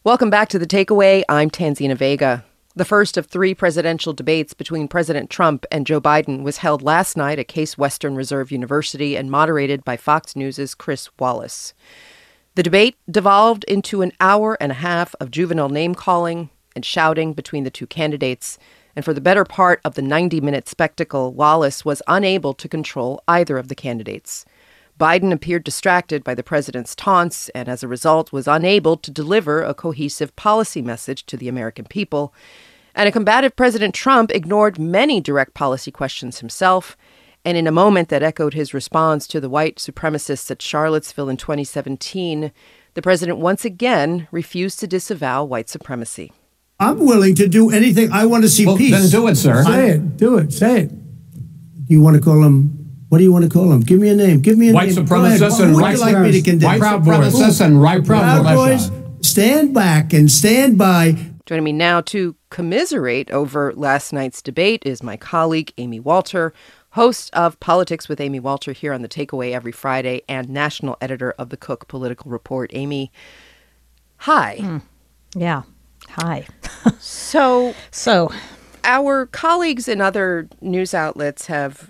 Welcome back to The Takeaway. I'm Tanzina Vega. The first of 3 presidential debates between President Trump and Joe Biden was held last night at Case Western Reserve University and moderated by Fox News' Chris Wallace. The debate devolved into an hour and a half of juvenile name-calling and shouting between the 2 candidates, and for the better part of the 90-minute spectacle, Wallace was unable to control either of the candidates. Biden appeared distracted by the president's taunts and, as a result, was unable to deliver a cohesive policy message to the American people. And a combative President Trump ignored many direct policy questions himself. And in a moment that echoed his response to the white supremacists at Charlottesville in 2017, the president once again refused to disavow white supremacy. I'm willing to do anything. I want to see peace. Then do it, sir. Say it. Do it. Say it. You want to call him? What do you want to call them? Give me a name. Give me a white name. Supremacists and white supremacists and right Proud Boys. Stand back and stand by. Joining me now to commiserate over last night's debate is my colleague, Amy Walter, host of Politics with Amy Walter here on The Takeaway every Friday and national editor of the Cook Political Report. Amy, hi. Yeah. Hi. So our colleagues in other news outlets have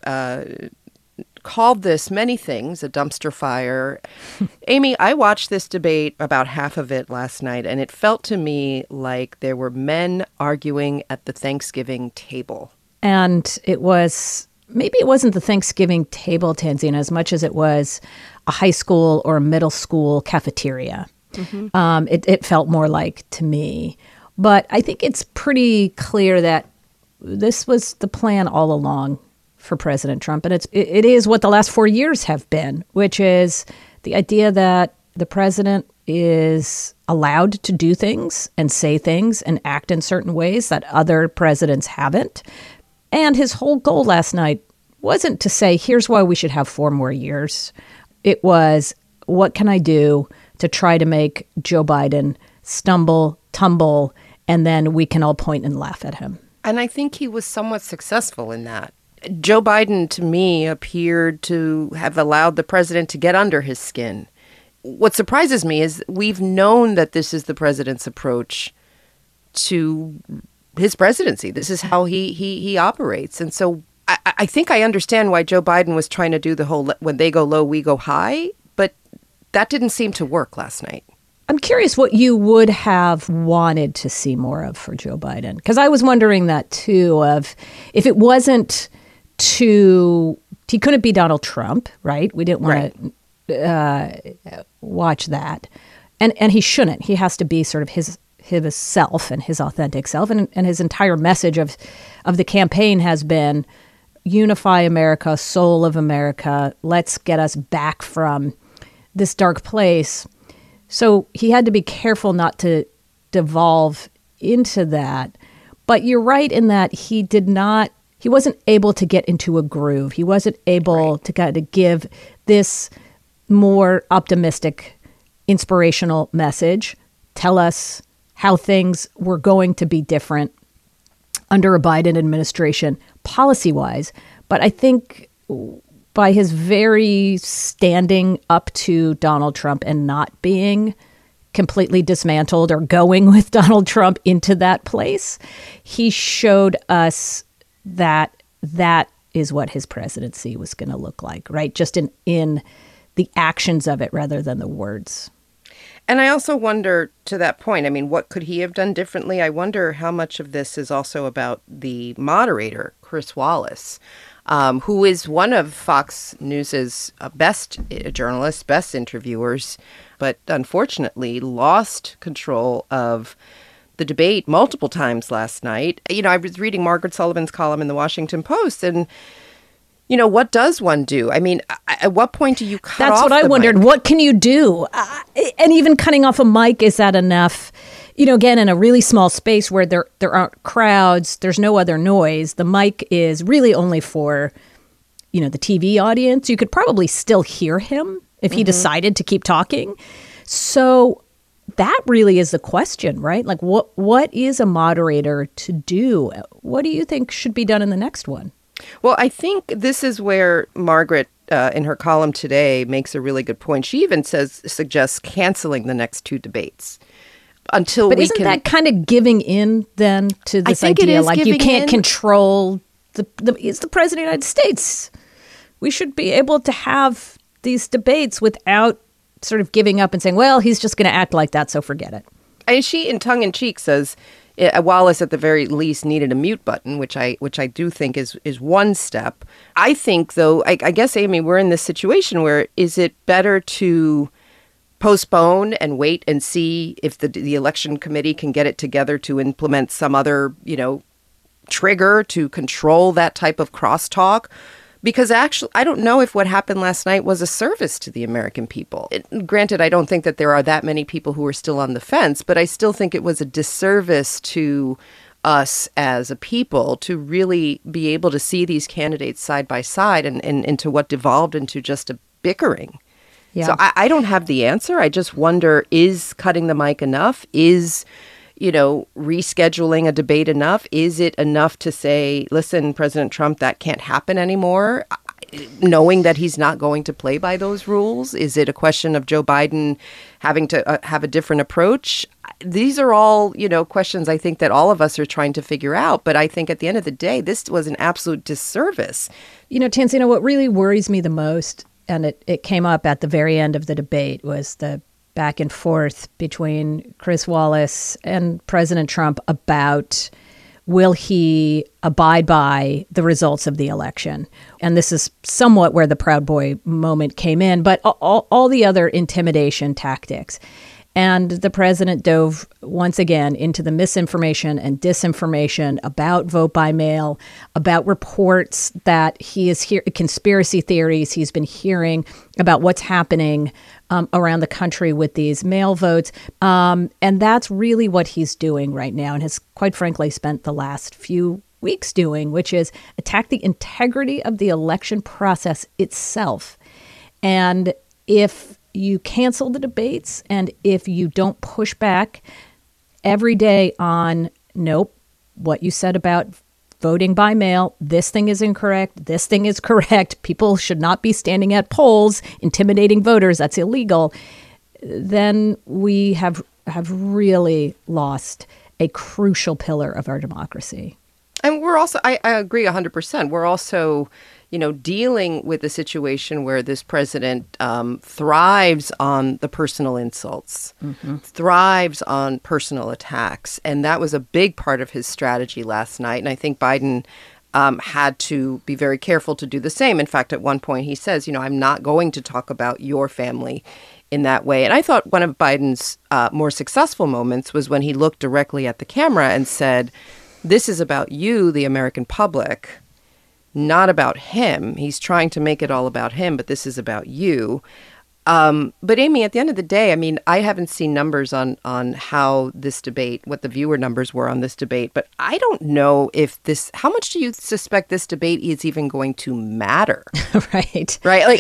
called this many things, a dumpster fire. Amy, I watched this debate, about half of it last night, and it felt to me like there were men arguing at the Thanksgiving table. And it wasn't the Thanksgiving table, Tanzina, as much as it was a high school or a middle school cafeteria. Mm-hmm. It felt more like to me. But I think it's pretty clear that this was the plan all along for President Trump. And it is what the last 4 years have been, which is the idea that the president is allowed to do things and say things and act in certain ways that other presidents haven't. And his whole goal last night wasn't to say, here's why we should have 4 more years. It was, what can I do to try to make Joe Biden stumble, tumble, and then we can all point and laugh at him. And I think he was somewhat successful in that. Joe Biden, to me, appeared to have allowed the president to get under his skin. What surprises me is we've known that this is the president's approach to his presidency. This is how he operates. And so I think I understand why Joe Biden was trying to do the whole when they go low, we go high. But that didn't seem to work last night. I'm curious what you would have wanted to see more of for Joe Biden. Because I was wondering that, too, of if it wasn't he couldn't be Donald Trump, right? We didn't want to watch that. And he shouldn't. He has to be sort of his self and his authentic self. And his entire message of the campaign has been unify America, soul of America. Let's get us back from this dark place. So he had to be careful not to devolve into that. But you're right in that he wasn't able to get into a groove. He wasn't able to kind of give this more optimistic, inspirational message, tell us how things were going to be different under a Biden administration policy-wise. But I think by his very standing up to Donald Trump and not being completely dismantled or going with Donald Trump into that place, he showed us that is what his presidency was going to look like, right? Just in the actions of it rather than the words. And I also wonder, to that point, I mean, what could he have done differently? I wonder how much of this is also about the moderator, Chris Wallace, who is one of Fox News's best journalists, best interviewers, but unfortunately lost control of the debate multiple times last night. You know, I was reading Margaret Sullivan's column in the Washington Post, and, you know, what does one do? I mean, at what point do you cut off That's what I wondered. mic? What can you do? And even cutting off a mic, is that enough? You know, again, in a really small space where there aren't crowds, there's no other noise. The mic is really only for, you know, the TV audience. You could probably still hear him if he decided to keep talking. So that really is the question, right? Like, what is a moderator to do? What do you think should be done in the next one? Well, I think this is where Margaret, in her column today, makes a really good point. She even suggests canceling the next 2 debates. until but we isn't can. that kind of giving in then to this think it idea? is Like you giving can't in. control it's the president of the United States. We should be able to have these debates without sort of giving up and saying, well, he's just going to act like that, so forget it. And she, in tongue in cheek, says Wallace at the very least needed a mute button, which I do think is one step. I think, though, I guess, Amy, we're in this situation where is it better to postpone and wait and see if the election committee can get it together to implement some other, trigger to control that type of crosstalk? Because actually, I don't know if what happened last night was a service to the American people. Granted, I don't think that there are that many people who are still on the fence, but I still think it was a disservice to us as a people to really be able to see these candidates side by side and into what devolved into just a bickering. Yeah. So I don't have the answer. I just wonder, is cutting the mic enough? Is rescheduling a debate enough? Is it enough to say, listen, President Trump, that can't happen anymore, knowing that he's not going to play by those rules? Is it a question of Joe Biden having to have a different approach? These are all, questions I think that all of us are trying to figure out. But I think at the end of the day, this was an absolute disservice. Tanzina, what really worries me the most, and it came up at the very end of the debate, was the back and forth between Chris Wallace and President Trump about will he abide by the results of the election. And this is somewhat where the Proud Boy moment came in, but all the other intimidation tactics. And the president dove once again into the misinformation and disinformation about vote by mail, about reports that he is conspiracy theories he's been hearing about what's happening around the country with these mail votes. And that's really what he's doing right now and has, quite frankly, spent the last few weeks doing, which is attack the integrity of the election process itself. And if you cancel the debates and if you don't push back every day on, nope, what you said about voting by mail, this thing is incorrect, this thing is correct, people should not be standing at polls intimidating voters, that's illegal, then we have really lost a crucial pillar of our democracy. And we're also, I agree 100%. We're also, dealing with a situation where this president thrives on the personal insults, thrives on personal attacks. And that was a big part of his strategy last night. And I think Biden had to be very careful to do the same. In fact, at one point he says, I'm not going to talk about your family in that way. And I thought one of Biden's more successful moments was when he looked directly at the camera and said, this is about you, the American public, not about him. He's trying to make it all about him, but this is about you. But Amy, at the end of the day, I haven't seen numbers on how this debate, what the viewer numbers were on this debate, but I don't know how much do you suspect this debate is even going to matter? Right. Right. Like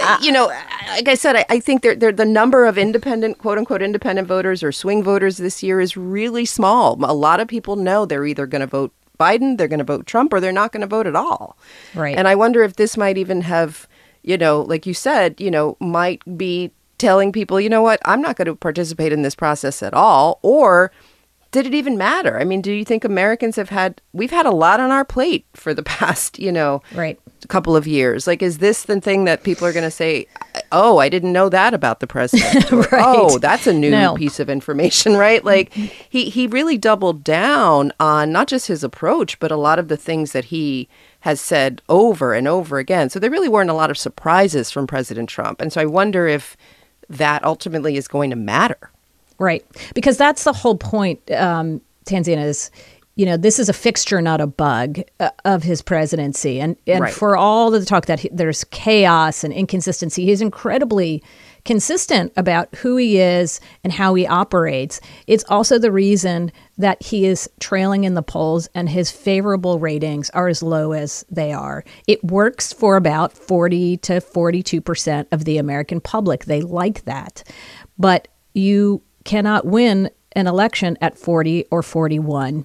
I said, I think the number of independent, quote unquote, independent voters or swing voters this year is really small. A lot of people know they're either going to vote Biden, they're going to vote Trump, or they're not going to vote at all. Right. And I wonder if this might even have, like you said, might be telling people, you know what, I'm not going to participate in this process at all. Or did it even matter? Do you think Americans we've had a lot on our plate for the past, right, couple of years? Like, is this the thing that people are going to say, oh, I didn't know that about the president? Or, right. Oh, that's a new piece of information, right? Like, he really doubled down on not just his approach, but a lot of the things that he has said over and over again. So there really weren't a lot of surprises from President Trump. And so I wonder if that ultimately is going to matter. Right. Because that's the whole point, Tanzina, is, this is a fixture, not a bug of his presidency. And right. For all of the talk that there's chaos and inconsistency, he's incredibly consistent about who he is and how he operates. It's also the reason that he is trailing in the polls and his favorable ratings are as low as they are. It works for about 40 to 42% of the American public. They like that. But you cannot win an election at 40 or 41%.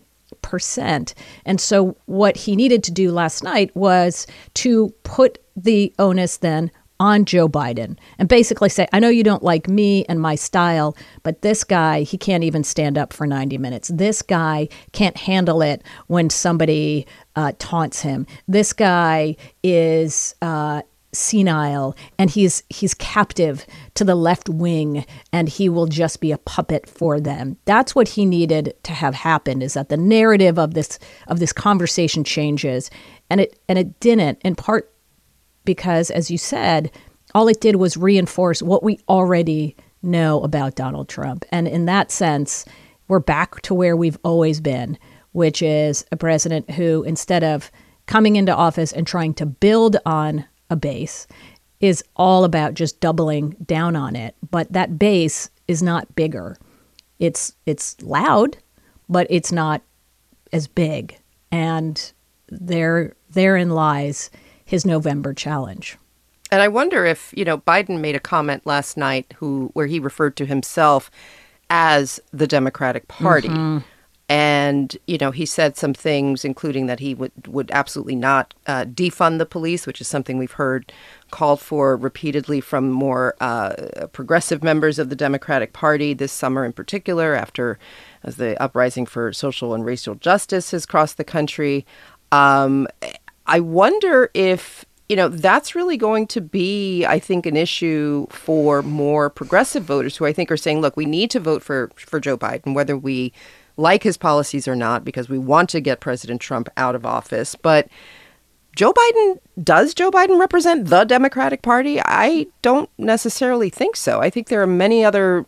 And so what he needed to do last night was to put the onus then on Joe Biden and basically say, I know you don't like me and my style, but this guy, he can't even stand up for 90 minutes. This guy can't handle it when somebody taunts him. This guy is senile and he's captive to the left wing and he will just be a puppet for them. That's what he needed to have happen, is that the narrative of this conversation changes, and it didn't, in part because, as you said, all it did was reinforce what we already know about Donald Trump. And in that sense, we're back to where we've always been, which is a president who, instead of coming into office and trying to build on a base, is all about just doubling down on it. But that base is not bigger. It's loud, but it's not as big. And therein lies his November challenge. And I wonder if, Biden made a comment last night where he referred to himself as the Democratic Party. Mm-hmm. And, he said some things, including that he would absolutely not defund the police, which is something we've heard called for repeatedly from more progressive members of the Democratic Party this summer in particular, as the uprising for social and racial justice has crossed the country. I wonder if, that's really going to be, I think, an issue for more progressive voters who I think are saying, look, we need to vote for Joe Biden, whether we like his policies or not, because we want to get President Trump out of office. But does Joe Biden represent the Democratic Party? I don't necessarily think so. I think there are many other,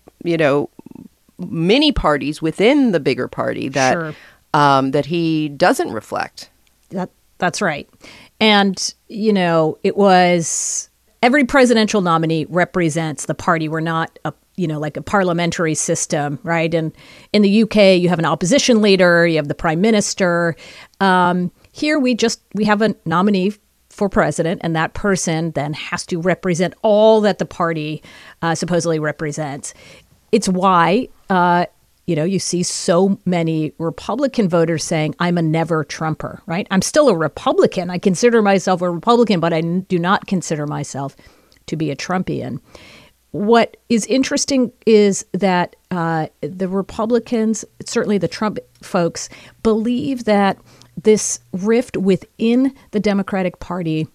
mini parties within the bigger party that Sure. That he doesn't reflect. That's right. And, it was every presidential nominee represents the party. We're not like a parliamentary system, right? And in the UK, you have an opposition leader, you have the prime minister. Here, we have a nominee for president, and that person then has to represent all that the party supposedly represents. It's why, you see so many Republican voters saying, I'm a never Trumper, right? I'm still a Republican. I consider myself a Republican, but I do not consider myself to be a Trumpian. What is interesting is that the Republicans, certainly the Trump folks, believe that this rift within the Democratic Party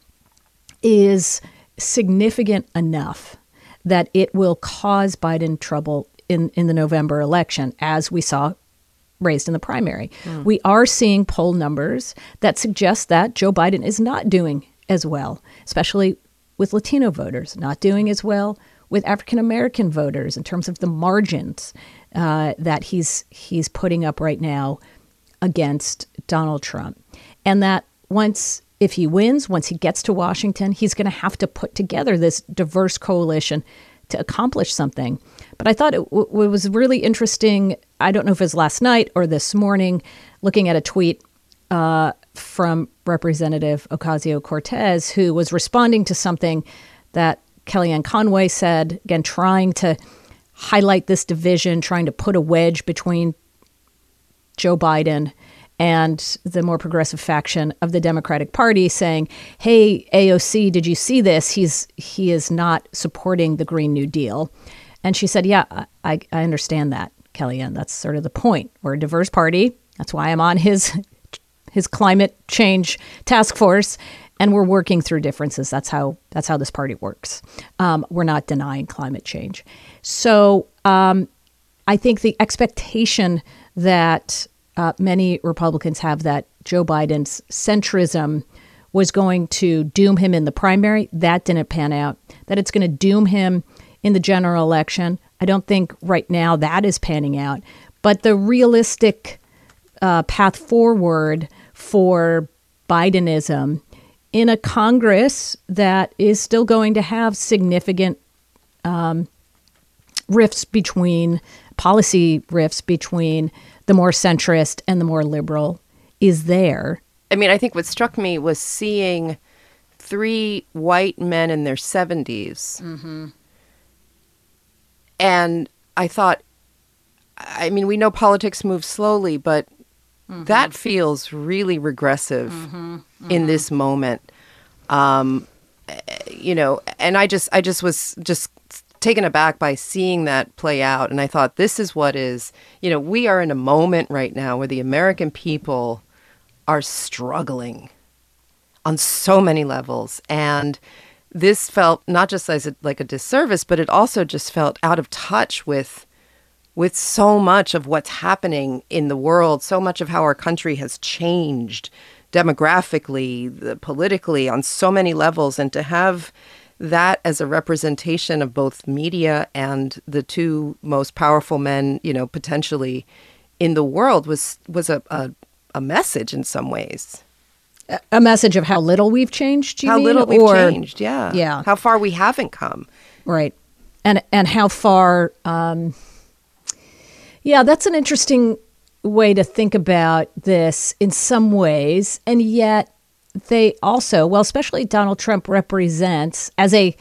is significant enough that it will cause Biden trouble in the November election, as we saw raised in the primary. We are seeing poll numbers that suggest that Joe Biden is not doing as well, especially with Latino voters, not doing as well with African-American voters in terms of the margins that he's putting up right now against Donald Trump. And that if he wins, once he gets to Washington, he's going to have to put together this diverse coalition to accomplish something. But I thought it was really interesting. I don't know if it was last night or this morning, looking at a tweet from Representative Ocasio-Cortez, who was responding to something that Kellyanne Conway said, again, trying to highlight this division, trying to put a wedge between Joe Biden and the more progressive faction of the Democratic Party, saying, hey, AOC, did you see this? He is not supporting the Green New Deal. And she said, yeah, I understand that, Kellyanne. That's sort of the point. We're a diverse party. That's why I'm on his climate change task force. And we're working through differences. That's how this party works. We're not denying climate change. So I think the expectation that many Republicans have that Joe Biden's centrism was going to doom him in the primary, that didn't pan out. That it's going to doom him in the general election, I don't think right now that is panning out. But the realistic path forward for Bidenism in a Congress that is still going to have significant policy rifts between the more centrist and the more liberal is there. I mean, I think what struck me was seeing three white men in their 70s. Mm-hmm. And I thought, I mean, we know politics moves slowly, but that feels really regressive in this moment. and I just was just taken aback by seeing that play out. And I thought, this is what is, we are in a moment right now where the American people are struggling on so many levels. And this felt not just as like a disservice, but it also just felt out of touch with so much of what's happening in the world, so much of how our country has changed demographically, politically, on so many levels. And to have that as a representation of both media and the two most powerful men, potentially in the world was a message in some ways. A message of how little we've changed, you mean? How little we've changed, yeah. Yeah. How far we haven't come. Right. And how far, that's an interesting way to think about this in some ways. And yet they also, especially Donald Trump represents, as a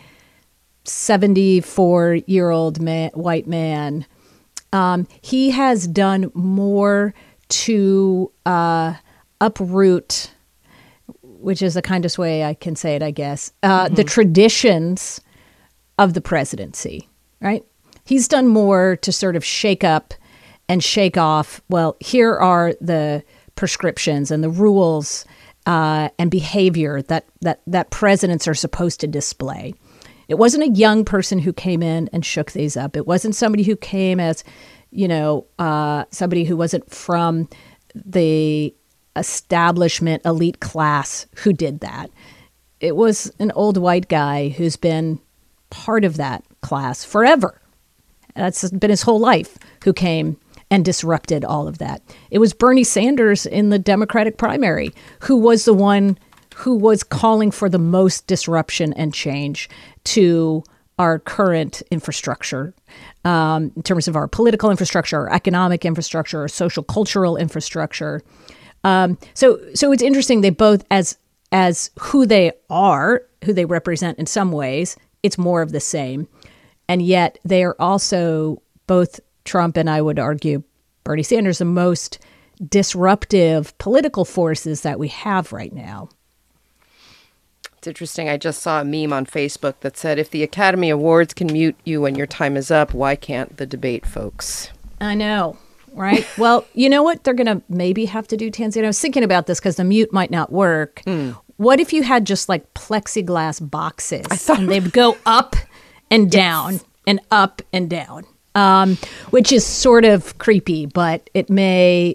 74-year-old white man, he has done more to uproot, which is the kindest way I can say it, I guess, the traditions of the presidency, right? He's done more to sort of shake up and shake off, here are the prescriptions and the rules and behavior that presidents are supposed to display. It wasn't a young person who came in and shook these up. It wasn't somebody who came as, somebody who wasn't from the establishment elite class who did that. It was an old white guy who's been part of that class forever. That's been his whole life, who came and disrupted all of that. It was Bernie Sanders in the Democratic primary who was the one who was calling for the most disruption and change to our current infrastructure, in terms of our political infrastructure, our economic infrastructure, our social cultural infrastructure. So it's interesting. They both, as who they are, who they represent in some ways, it's more of the same. And yet they are also both, Trump and I would argue Bernie Sanders, the most disruptive political forces that we have right now. It's interesting. I just saw a meme on Facebook that said, if the Academy Awards can mute you when your time is up, why can't the debate folks? I know, right? Well, you know what they're going to maybe have to do, Tanzania? I was thinking about this because the mute might not work. What if you had just like plexiglass boxes and they'd go up and down and up and down? Which is sort of creepy, but it may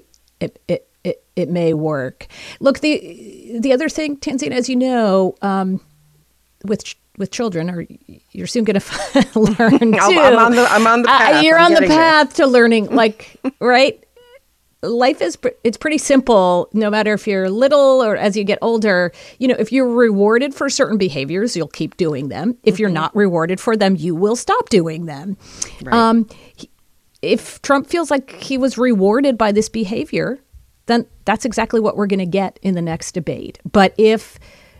work. Look, the other thing, Tanzania, as you know, with children, or you're soon going to learn too. I'm on the path. You're on the path to learning, right? Life it's pretty simple, no matter if you're little or as you get older. If you're rewarded for certain behaviors, you'll keep doing them. If you're not rewarded for them, you will stop doing them. Right. If Trump feels like he was rewarded by this behavior, then that's exactly what we're going to get in the next debate. But if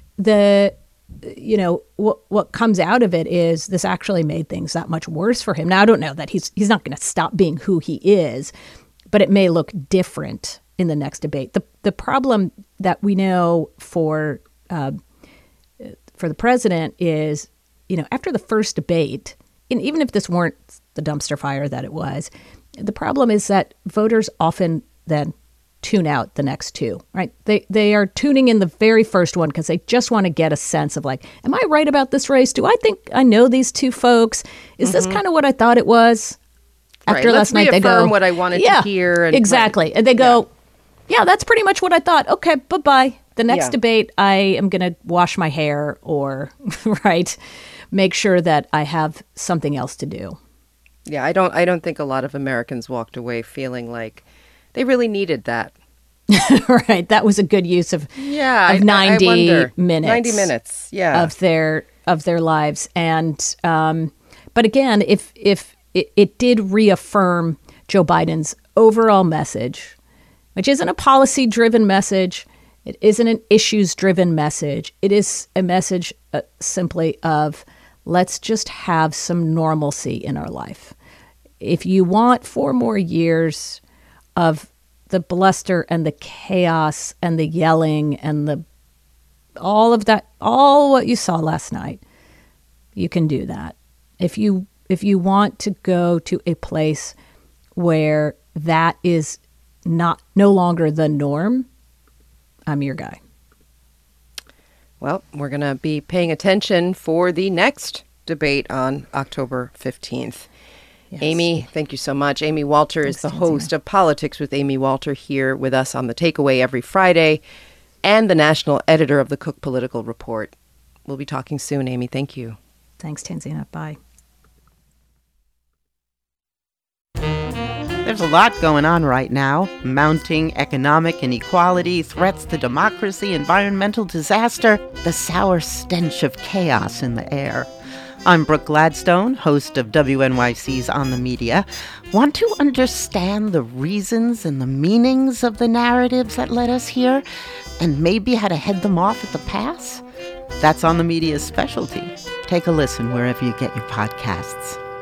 what comes out of it is this actually made things that much worse for him. Now, I don't know that he's not going to stop being who he is, but it may look different in the next debate. The problem that we know for the president is, after the first debate, and even if this weren't the dumpster fire that it was, the problem is that voters often then tune out the next two, right? They are tuning in the very first one because they just want to get a sense of like, am I right about this race? Do I think I know these two folks? Is this kind of what I thought it was? After last night, they go, what I wanted to hear. And exactly. And they go, yeah, that's pretty much what I thought. Okay, bye-bye. The next debate, I am going to wash my hair or, right, make sure that I have something else to do. Yeah, I don't think a lot of Americans walked away feeling like they really needed that. Right. That was a good use of 90 minutes. 90 minutes, yeah. Of their lives. And but again, if it did reaffirm Joe Biden's overall message, which isn't a policy-driven message. It isn't an issues-driven message. It is a message simply of let's just have some normalcy in our life. If you want 4 more years of the bluster and the chaos and the yelling and the all of that, all what you saw last night, you can do that. If you want to go to a place where that is no longer the norm, I'm your guy. Well, we're going to be paying attention for the next debate on October 15th. Yes. Amy, thank you so much. Amy Walter is the host of Politics with Amy Walter here with us on The Takeaway every Friday and the national editor of the Cook Political Report. We'll be talking soon, Amy. Thank you. Thanks, Tanzina. Bye. There's a lot going on right now. Mounting economic inequality, threats to democracy, environmental disaster, the sour stench of chaos in the air. I'm Brooke Gladstone, host of WNYC's On the Media. Want to understand the reasons and the meanings of the narratives that led us here, and maybe how to head them off at the pass? That's On the Media's specialty. Take a listen wherever you get your podcasts.